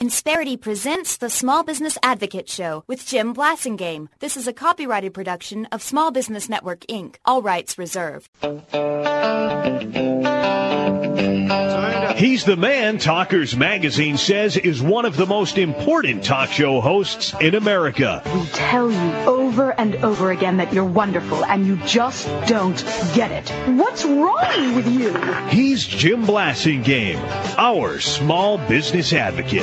Insperity presents the Small Business Advocate Show with Jim Blasingame. This is a copyrighted production of Small Business Network, Inc. All rights reserved. He's the man Talkers Magazine says is one of the most important talk show hosts in America. We tell you over and over again that you're wonderful, and you just don't get it. What's wrong with you? He's Jim Blasingame, our small business advocate.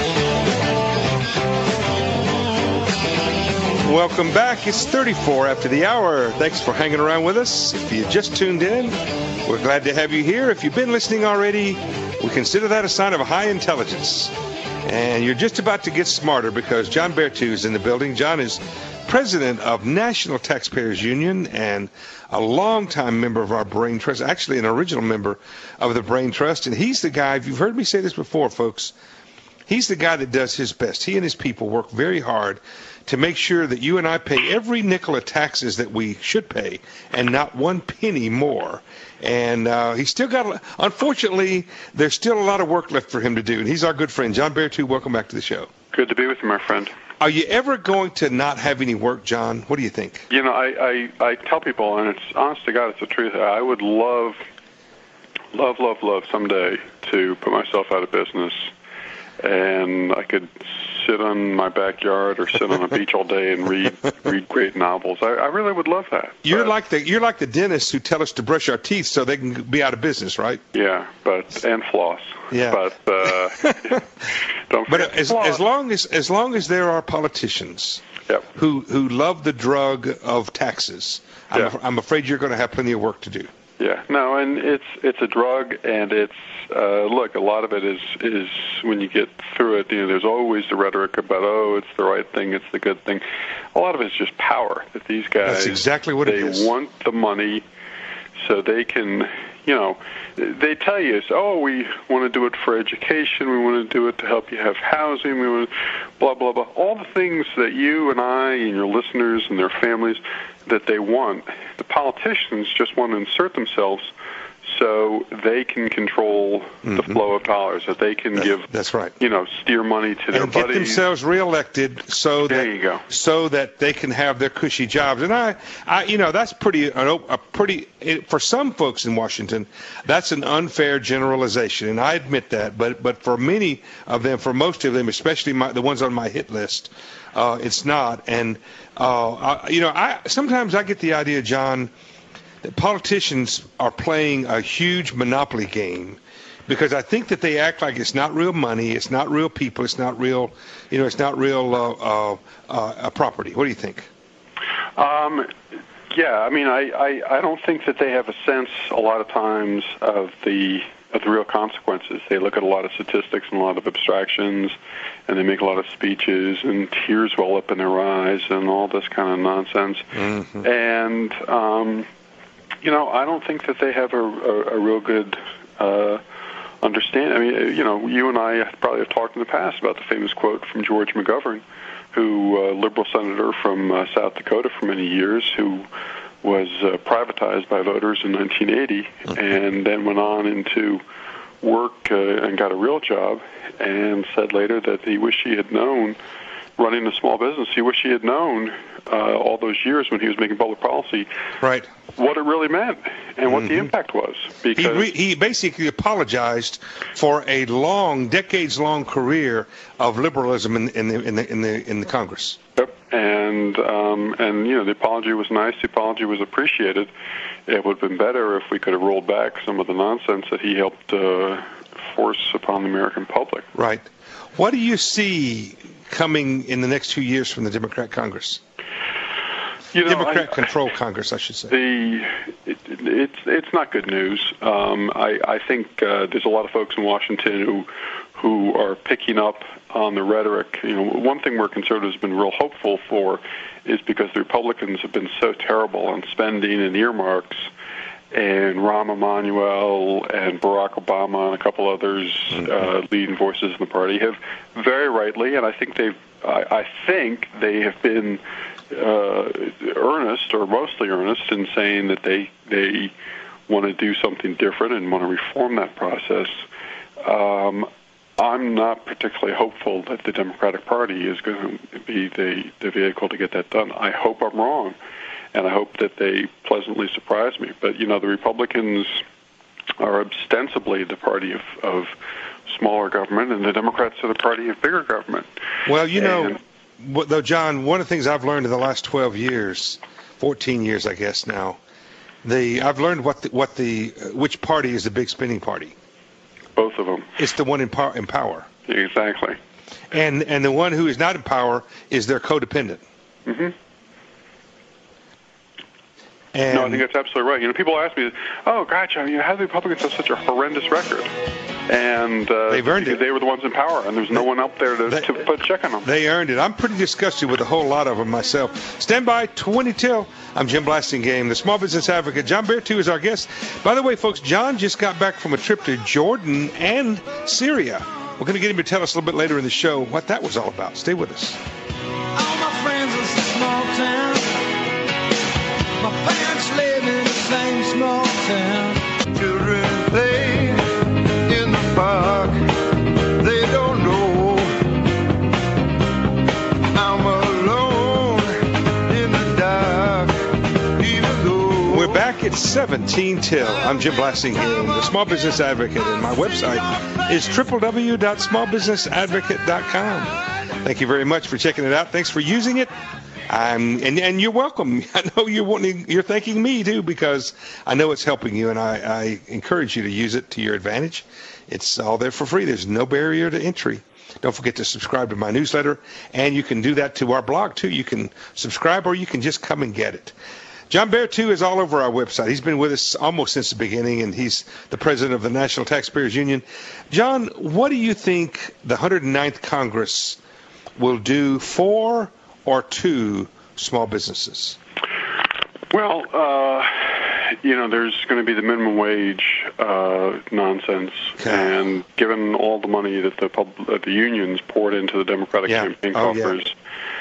Welcome back. It's 34 after the hour. Thanks for hanging around with us. If you just tuned in, we're glad to have you here. If you've been listening already, we consider that a sign of high intelligence. And you're just about to get smarter because John Bertu is in the building. John is president of National Taxpayers Union and a longtime member of our Brain Trust, actually an original member of the Brain Trust. And he's the guy, if you've heard me say this before, folks, he's the guy that does his best. He and his people work very hard to make sure that you and I pay every nickel of taxes that we should pay and not one penny more. And he's still got, unfortunately, there's still a lot of work left for him to do. And he's our good friend. John Bertu, welcome back to the show. Good to be with you, my friend. Are you ever going to not have any work, John? What do you think? You know, I tell people, and it's honest to God, it's the truth, I would love someday to put myself out of business, and I could sit on my backyard or sit on a beach all day and read great novels. I really would love that. You're like the dentists who tell us to brush our teeth so they can be out of business, right? Yeah, and floss. Yeah. But don't forget as long as there are politicians who love the drug of taxes, I'm afraid you're going to have plenty of work to do. Yeah, no, and it's a drug, and it's look, a lot of it is when you get through it, there's always the rhetoric about, it's the right thing, it's the good thing. A lot of it is just power that these guys. That's exactly what it is. They want the money so they can, they tell you, we want to do it for education, we want to do it to help you have housing, we want to blah, blah, blah. All the things that you and I and your listeners and their families that they want, the politicians just want to insert themselves so they can control the flow of dollars, that they can that's right. Steer money to their buddies. Get themselves reelected so that they can have their cushy jobs. And I that's pretty for some folks in Washington, that's an unfair generalization, and I admit that. But for many of them, for most of them, especially the ones on my hit list, it's not. And sometimes I get the idea, John, that politicians are playing a huge monopoly game because I think that they act like it's not real money, it's not real people, it's not real, property. What do you think? Yeah, I mean, I don't think that they have a sense a lot of times of the real consequences. They look at a lot of statistics and a lot of abstractions, and they make a lot of speeches, and tears well up in their eyes, and all this kind of nonsense. Mm-hmm. And I don't think that they have a real good understanding. I mean, you and I probably have talked in the past about the famous quote from George McGovern, who liberal senator from South Dakota for many years, who was privatized by voters in 1980, and then went on into work and got a real job, and said later that he wished he had known, running a small business, he wished he had known all those years when he was making public policy, right, what it really meant and what the impact was. Because he basically apologized for a decades-long career of liberalism in the Congress. Yep, and the apology was nice. The apology was appreciated. It would have been better if we could have rolled back some of the nonsense that he helped force upon the American public. Right. What do you see coming in the next 2 years from the Democrat Congress? Democrat-controlled Congress, I should say. It's not good news. I think there's a lot of folks in Washington who are picking up on the rhetoric. One thing where conservatives have been real hopeful for is because the Republicans have been so terrible on spending and earmarks, and Rahm Emanuel and Barack Obama and a couple others, leading voices in the party, have very rightly, and I think they have been earnest, or mostly earnest, in saying that they want to do something different and want to reform that process. I'm not particularly hopeful that the Democratic Party is going to be the vehicle to get that done. I hope I'm wrong, and I hope that they pleasantly surprise me. But, the Republicans are ostensibly the party of smaller government, and the Democrats are the party of bigger government. Well, though, John, one of the things I've learned in the last 12 years, 14 years, I guess now, I've learned which party is the big spending party. Both of them. It's the one in power. Exactly. And the one who is not in power is their codependent. Mm-hmm. No, I think that's absolutely right. People ask me, "Oh, gotcha, how do the Republicans have such a horrendous record?" And they've earned it. They were the ones in power, and there's no one up there to put a check on them. They earned it. I'm pretty disgusted with a whole lot of them myself. Stand by, 20 till. I'm Jim Blasingame, the small business advocate. John Beartooth is our guest. By the way, folks, John just got back from a trip to Jordan and Syria. We're going to get him to tell us a little bit later in the show what that was all about. Stay with us. All my friends in the small town. My parents live in the same small town. Children play in the park. They don't know I'm alone in the dark. Even though we're back at 17 till. I'm Jim Blasingame, the small business advocate, and my website is www.smallbusinessadvocate.com. Thank you very much for checking it out. Thanks for using it. And you're welcome. I know you're thanking me too, because I know it's helping you, and I encourage you to use it to your advantage. It's all there for free. There's no barrier to entry. Don't forget to subscribe to my newsletter, and you can do that to our blog too. You can subscribe, or you can just come and get it. John Beartooth is all over our website. He's been with us almost since the beginning, and he's the president of the National Taxpayers Union. John, what do you think the 109th Congress will do for or to small businesses? Well, there's going to be the minimum wage nonsense, and given all the money that the unions poured into the Democratic campaign coffers,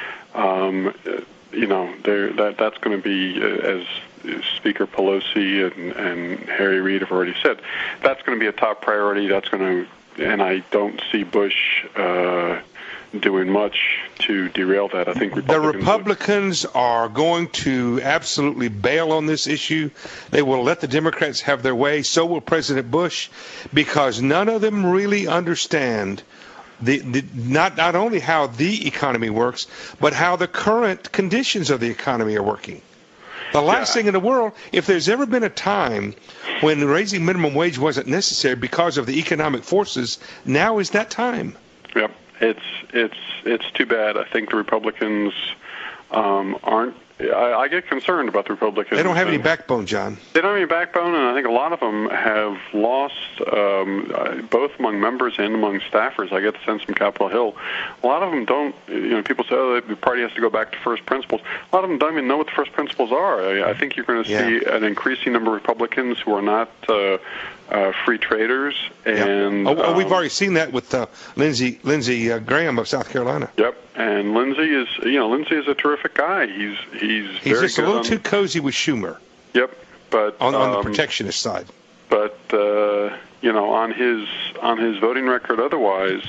that's going to be, as Speaker Pelosi and Harry Reid have already said, that's going to be a top priority. And I don't see Bush doing much to derail that. I think the Republicans are going to absolutely bail on this issue. They will let the Democrats have their way. So will President Bush, because none of them really understand not only how the economy works, but how the current conditions of the economy are working. The last thing in the world, if there's ever been a time when raising minimum wage wasn't necessary because of the economic forces, now is that time. Yep. It's too bad. I think the Republicans aren't. I get concerned about the Republicans. They don't have any backbone, John. They don't have any backbone, and I think a lot of them have lost, both among members and among staffers. I get the sense from Capitol Hill. A lot of them don't. People say, the party has to go back to first principles. A lot of them don't even know what the first principles are. I think you're going to see an increasing number of Republicans who are not free traders, and we've already seen that with Lindsey Graham of South Carolina. Yep, and Lindsey is a terrific guy. He's very just a little too cozy with Schumer. Yep, but on the protectionist side. But on his voting record, otherwise,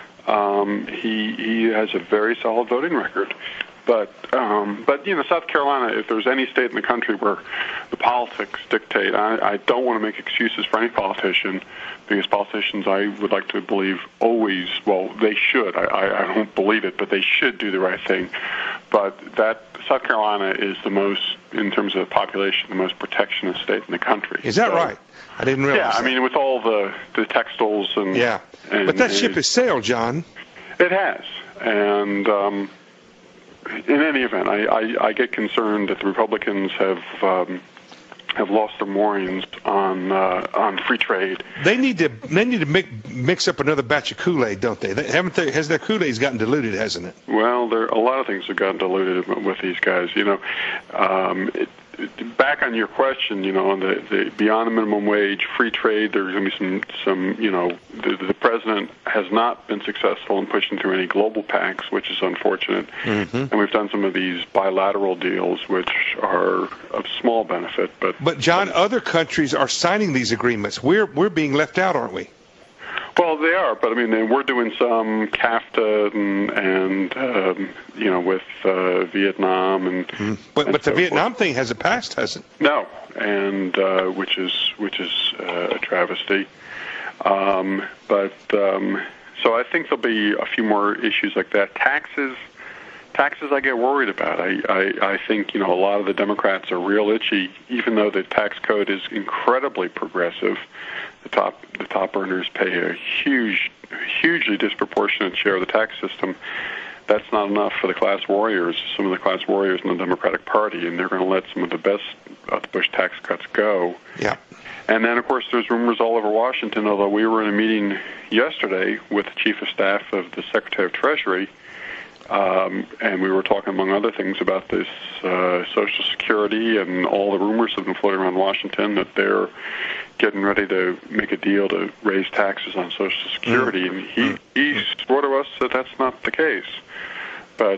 he has a very solid voting record. But South Carolina, if there's any state in the country where the politics dictate, I don't want to make excuses for any politician, because politicians, I would like to believe, always, they should. I don't believe it, but they should do the right thing. But that South Carolina is the most, in terms of the population, the most protectionist state in the country. Is that right? I didn't realize that. I mean, with all the textiles and... Yeah, but that ship has sailed, John. It has, and... in any event, I get concerned that the Republicans have lost their moorings on free trade. They need to mix up another batch of Kool-Aid, don't they? Has their Kool-Aid's gotten diluted, hasn't it? Well, a lot of things have gotten diluted with these guys. Back on your question, on the beyond the minimum wage, free trade, there's going to be some the president has not been successful in pushing through any global pacts, which is unfortunate. Mm-hmm. And we've done some of these bilateral deals, which are of small benefit. But John, other countries are signing these agreements. We're being left out, aren't we? Well, they are, but I mean, we're doing some CAFTA and with Vietnam and. But the Vietnam thing hasn't passed, has it? No, and which is a travesty. So I think there'll be a few more issues like that. Taxes, I get worried about. I think a lot of the Democrats are real itchy, even though the tax code is incredibly progressive. The top earners pay a hugely disproportionate share of the tax system. That's not enough for the class warriors, some of the class warriors in the Democratic Party, and they're going to let some of the best of the Bush tax cuts go. Yeah. And then, of course, there's rumors all over Washington, although we were in a meeting yesterday with the Chief of Staff of the Secretary of Treasury, and we were talking, among other things, about this Social Security and all the rumors have been floating around Washington that they're getting ready to make a deal to raise taxes on Social Security. And he swore to us that that's not the case. But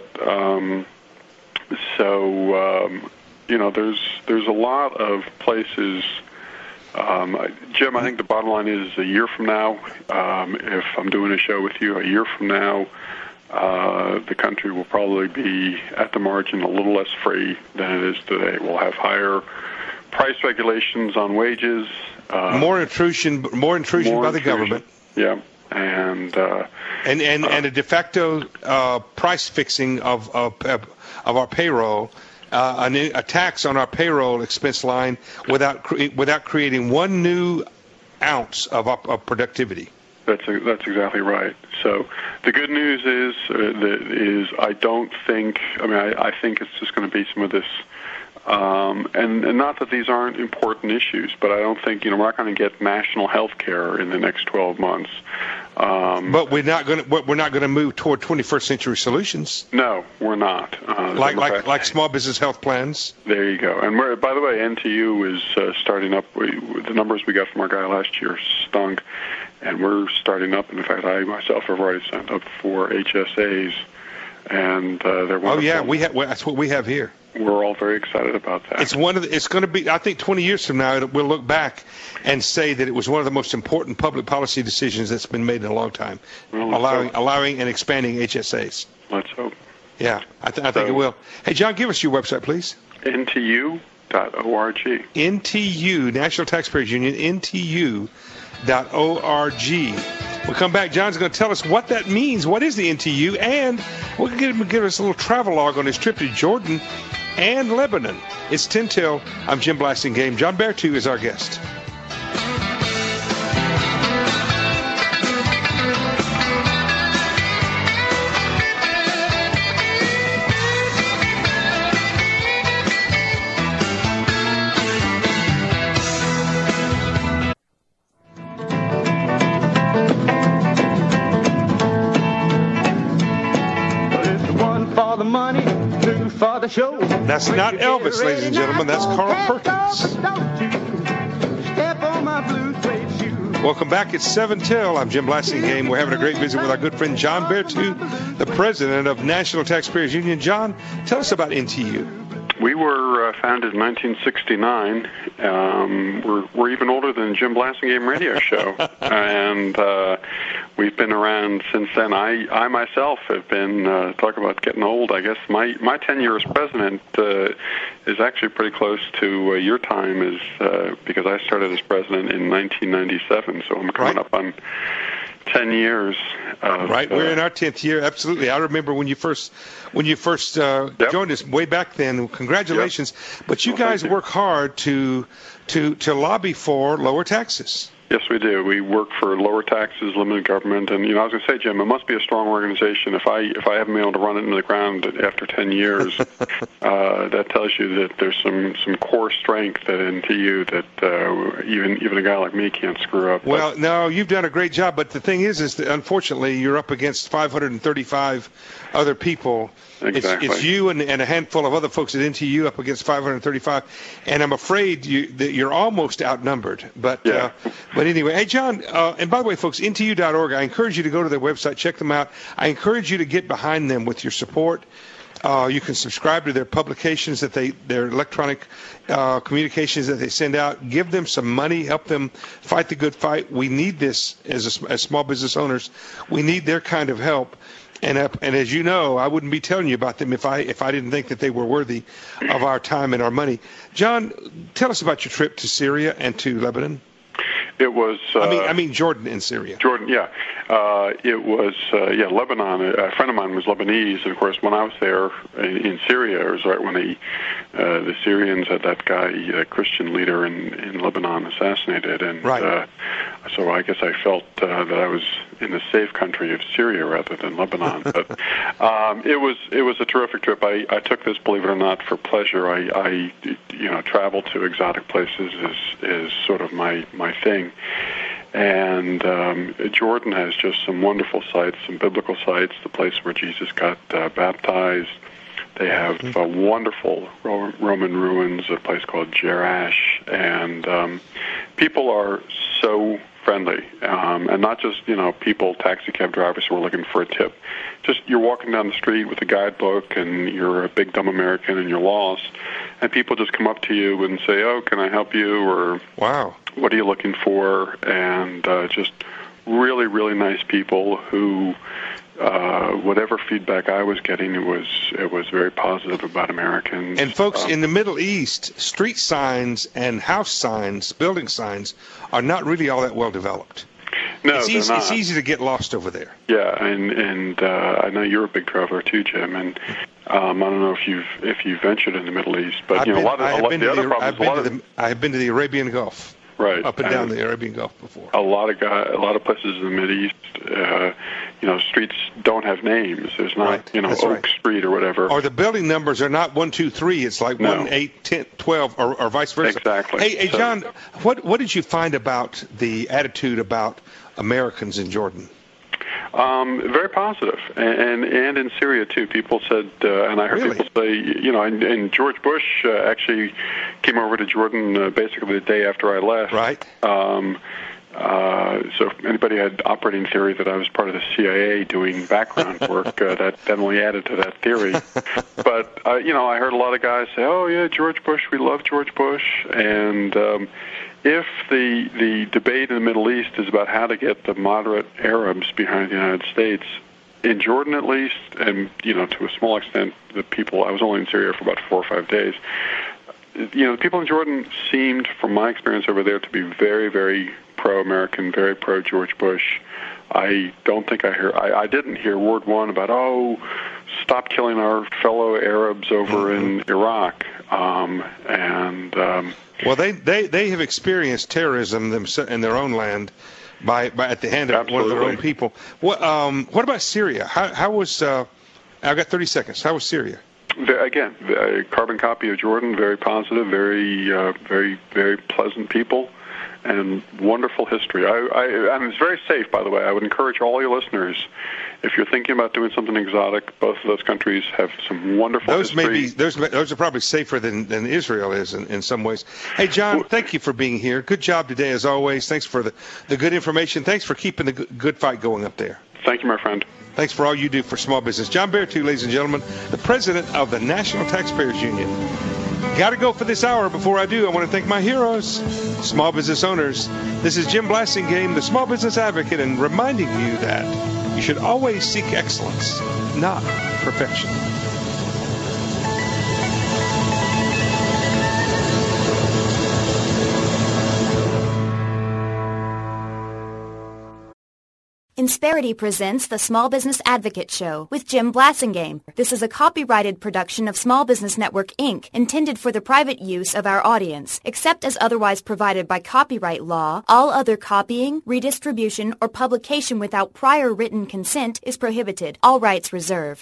there's a lot of places. Jim, I think the bottom line is a year from now, if I'm doing a show with you, a year from now, the country will probably be at the margin a little less free than it is today. We'll have higher price regulations on wages, more intrusion by the government. Yeah, and a de facto price fixing of our payroll. A tax on our payroll expense line without creating one new ounce of productivity. That's exactly right. So the good news is I don't think. I think it's just going to be some of this, and not that these aren't important issues, but I don't think we're not going to get national health care in the next 12 months. But we're not going to move toward 21st century solutions. No, we're not. Like small business health plans. There you go. And by the way, NTU is starting up. The numbers we got from our guy last year stunk, and we're starting up. And in fact, I myself have already signed up for HSAs, and they're wonderful. Oh yeah, that's what we have here. We're all very excited about that. It's going to be. I think 20 years from now, we'll look back and say that it was one of the most important public policy decisions that's been made in a long time, allowing and expanding HSAs. Let's hope. Yeah, I think it will. Hey, John, give us your website, please. NTU.org. NTU, National Taxpayers Union, NTU.org. We'll come back. John's going to tell us what that means. What is the NTU? And we'll give us a little travelogue on his trip to Jordan and Lebanon. It's 10 till. I'm Jim Blasingame. John Bertu is our guest. Show. That's not Elvis, ladies and gentlemen. That's Carl Perkins. Welcome back. It's 7 till. I'm Jim Blasingame. We're having a great visit with our good friend John Bertu, the president of National Taxpayers Union. John, tell us about NTU. We were founded in 1969. We're even older than the Jim Blasingame radio show, and we've been around since then. I myself have been talk about getting old. I guess my tenure as president is actually pretty close to your time, because I started as president in 1997. So I'm coming up on 10 years. Right, we're in our 10th year. Absolutely, I remember when you first joined us way back then. Congratulations! Yep. But you guys work hard to lobby for lower taxes. Yes, we do. We work for lower taxes, limited government, and I was going to say, Jim, it must be a strong organization. If I haven't been able to run it into the ground after 10 years, that tells you that there's some core strength at NTU that even a guy like me can't screw up. Well, no, you've done a great job, but the thing is that unfortunately you're up against 535 other people. Exactly. It's you and a handful of other folks at NTU up against 535, and I'm afraid that you're almost outnumbered. But yeah. But anyway, hey, John, and by the way, folks, NTU.org, I encourage you to go to their website, check them out. I encourage you to get behind them with your support. You can subscribe to their publications, their electronic communications that they send out. Give them some money. Help them fight the good fight. We need this as small business owners. We need their kind of help. And as you know, I wouldn't be telling you about them if I didn't think that they were worthy of our time and our money. John, tell us about your trip to Syria and to Lebanon. It was. I mean Jordan and Syria. Jordan, yeah. It was, Lebanon. A friend of mine was Lebanese, and of course, when I was there in Syria, it was right when the Syrians had that guy, a Christian leader in Lebanon, assassinated, and right. So I guess I felt that I was in the safe country of Syria rather than Lebanon. But it was a terrific trip. I took this, believe it or not, for pleasure. I travel to exotic places is sort of my thing. And Jordan has just some wonderful sites, some biblical sites, the place where Jesus got baptized. They have wonderful Roman ruins, a place called Jerash, and people are so friendly, and not just people, taxi cab drivers who are looking for a tip. Just you're walking down the street with a guidebook, and you're a big dumb American, and you're lost, and people just come up to you and say, "Oh, can I help you?" or "Wow, what are you looking for?" And just really, really nice people who. Whatever feedback I was getting, it was very positive about Americans. And folks, in the Middle East, street signs and house signs, building signs, are not really all that well developed. No, it's easy to get lost over there. Yeah, and I know you're a big traveler too, Jim. And I don't know if you've ventured in the Middle East, but I have been to the Arabian Gulf. Right, up and down the Arabian Gulf before. A lot of places in the Mideast, streets don't have names. There's not, Oak Street or whatever. Or the building numbers are not 1, 2, 3. It's like 1, 8, 10, 12, or vice versa. Exactly. Hey, John, what did you find about the attitude about Americans in Jordan? Very positive, and in Syria too. People said, and I heard people say, and George Bush actually came over to Jordan basically the day after I left. Right. So if anybody had operating theory that I was part of the CIA doing background work, that only added to that theory. But I heard a lot of guys say, "Oh yeah, George Bush, we love George Bush," and if the debate in the Middle East is about how to get the moderate Arabs behind the United States, in Jordan at least, and to a small extent, the people, I was only in Syria for about 4 or 5 days, the people in Jordan seemed, from my experience over there, to be very, very pro-American, very pro-George Bush. I don't think I didn't hear word one about, stop killing our fellow Arabs over in Iraq. Well, they have experienced terrorism in their own land by at the hand of one of their own people. What about Syria? How was? I've got 30 seconds. How was Syria? Again, a carbon copy of Jordan. Very positive. Very, very, very pleasant people. And wonderful history. And it's very safe, by the way. I would encourage all your listeners, if you're thinking about doing something exotic, both of those countries have some wonderful history. Those are probably safer than Israel is in some ways. Hey, John, thank you for being here. Good job today, as always. Thanks for the good information. Thanks for keeping the good fight going up there. Thank you, my friend. Thanks for all you do for small business. John Beartooth, ladies and gentlemen, the president of the National Taxpayers Union. Got to go for this hour. Before I do, I want to thank my heroes, small business owners. This is Jim Blasingame, the small business advocate, and reminding you that you should always seek excellence, not perfection. Insperity presents the Small Business Advocate Show with Jim Blasingame. This is a copyrighted production of Small Business Network, Inc., intended for the private use of our audience. Except as otherwise provided by copyright law, all other copying, redistribution, or publication without prior written consent is prohibited. All rights reserved.